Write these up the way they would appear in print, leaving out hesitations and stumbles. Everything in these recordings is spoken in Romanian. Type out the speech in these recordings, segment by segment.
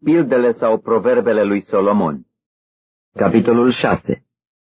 Pildele sau proverbele lui Solomon. Capitolul 6.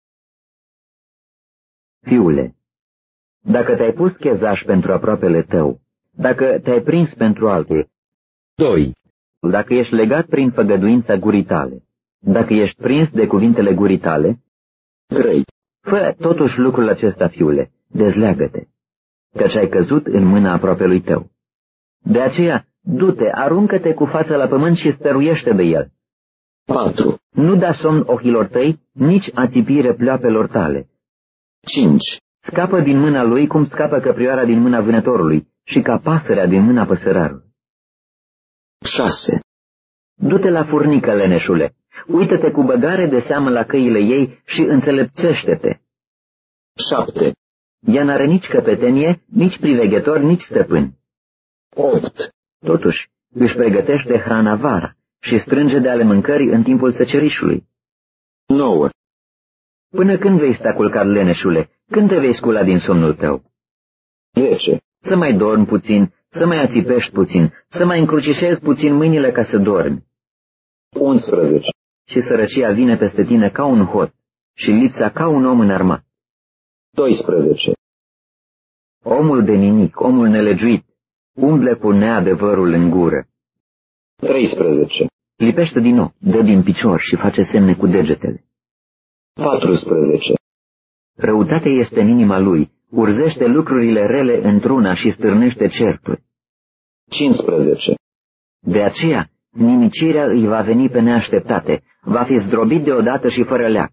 Fiule, dacă te-ai pus chezaș pentru aproapele tău, dacă te-ai prins pentru altul, 2. Dacă ești legat prin făgăduința gurii tale, dacă ești prins de cuvintele gurii tale, 3. Fă totuși lucrul acesta, fiule, dezleagă-te, căci ai căzut în mâna aproapelui tău. De aceea, du-te, aruncă-te cu fața la pământ și stăruiește de el. 4. Nu da somn ochilor tăi, nici ațipire pleoapelor tale. 5. Scapă din mâna lui cum scapă căprioara din mâna vânătorului și ca pasărea din mâna păsărarului. 6. Du-te la furnică, leneșule, uită-te cu băgare de seamă la căile ei și înțelepțește-te. 7. Ea n-are nici căpetenie, nici priveghetor, nici stăpân. 8. Totuși, își pregătește hrana vara și strânge de ale mâncării în timpul secerișului. 9. Până când vei sta culcat, leneșule? Când te vei scula din somnul tău? 10. Să mai dormi puțin, să mai ațipești puțin, să mai încrucișezi puțin mâinile ca să dormi. 11. Și sărăcia vine peste tine ca un hot și lipsa ca un om înarmat. 12. Omul de nimic, omul nelegiuit, umble cu neadevărul în gură. 13. Lipește din nou, dă din picior și face semne cu degetele. 14. Răutatea este în inima lui, urzește lucrurile rele într-una și stârnește certuri. 15. De aceea, nimicirea îi va veni pe neașteptate, va fi zdrobit deodată și fără leac.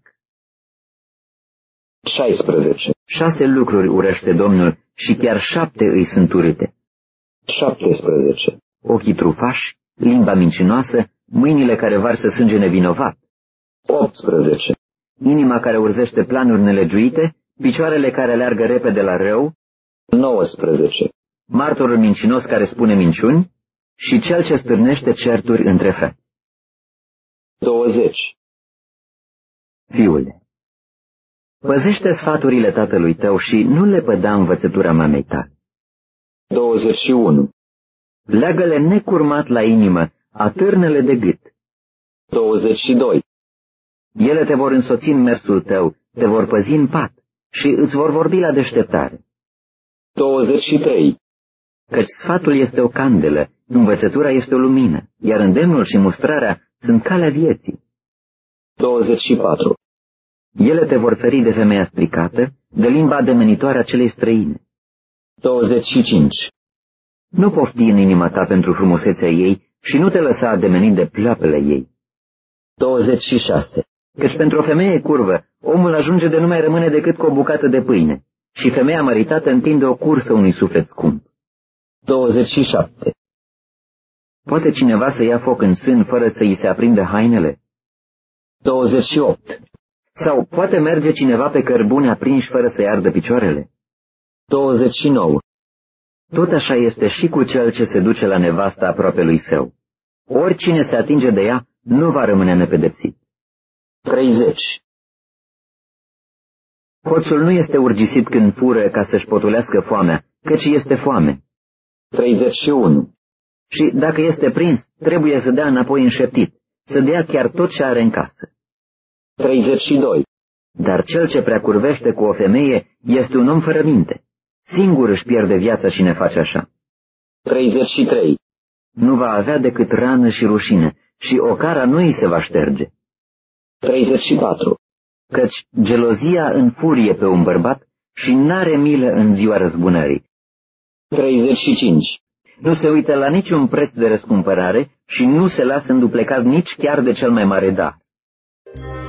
16. 6 lucruri urăște Domnul și chiar 7 îi sunt urâte. 17. Ochii trufași, limba mincinoasă, mâinile care varsă sânge nevinovat. 18. Inima care urzește planuri nelegiuite, picioarele care aleargă repede la rău. 19. Martorul mincinos care spune minciuni și cel ce stârnește certuri între frați. 20. Fiule, păzește sfaturile tatălui tău și nu le păda învățătura mamei tale. 21. Leagă-le necurmat la inimă, atârnă-le de gât. 22. Ele te vor însoți în mersul tău, te vor păzi în pat și îți vor vorbi la deșteptare. 23. Căci sfatul este o candelă, învățătura este o lumină, iar îndemnul și mustrarea sunt calea vieții. 24. Ele te vor feri de femeia stricată, de limba ademenitoare a celei străine. 25. Nu pofti în inima ta pentru frumusețea ei și nu te lăsa ademenit de pleoapele ei. 26. Căci pentru o femeie curvă, omul ajunge de nu mai rămâne decât cu o bucată de pâine, și femeia măritată întinde o cursă unui suflet scump. 27. Poate cineva să ia foc în sân fără să îi se aprindă hainele? 28. Sau poate merge cineva pe cărbune aprinși fără să-i ardă picioarele? 29. Tot așa este și cu cel ce se duce la nevasta aproapelui său. Oricine se atinge de ea nu va rămâne nepedepsit. 30. Hoțul nu este urgisit când fură ca să-și potulească foamea, căci este foame. 31. Și dacă este prins, trebuie să dea înapoi înșeptit, să dea chiar tot ce are în casă. 32. Dar cel ce prea curvește cu o femeie este un om fără minte. Singur își pierde viața și ne face așa. 33. Nu va avea decât rană și rușine și ocara nu îi se va șterge. 34. Căci gelozia înfurie pe un bărbat și n-are milă în ziua răzbunării. 35. Nu se uită la niciun preț de răscumpărare și nu se lasă înduplecat nici chiar de cel mai mare dar.